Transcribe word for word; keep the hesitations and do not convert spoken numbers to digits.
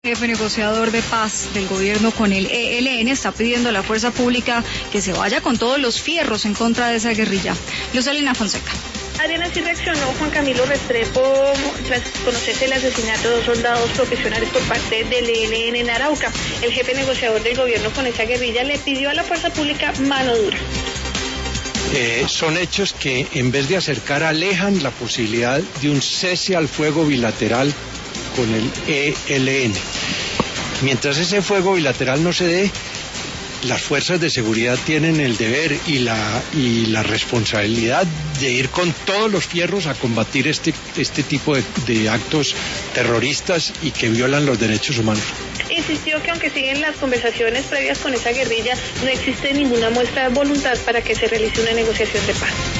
El jefe negociador de paz del gobierno con el E L N está pidiendo a la fuerza pública que se vaya con todos los fierros en contra de esa guerrilla. Lucelina Fonseca. Adriana, sí reaccionó Juan Camilo Restrepo tras conocerse el asesinato de dos soldados profesionales por parte del E L N en Arauca. El jefe negociador del gobierno con esa guerrilla le pidió a la fuerza pública mano dura. Eh, son hechos que en vez de acercar alejan la posibilidad de un cese al fuego bilateral con el E L N. Mientras ese fuego bilateral no se dé, las fuerzas de seguridad tienen el deber y la, y la responsabilidad de ir con todos los fierros a combatir este, este tipo de, de actos terroristas y que violan los derechos humanos. Insistió que aunque siguen las conversaciones previas con esa guerrilla, no existe ninguna muestra de voluntad para que se realice una negociación de paz.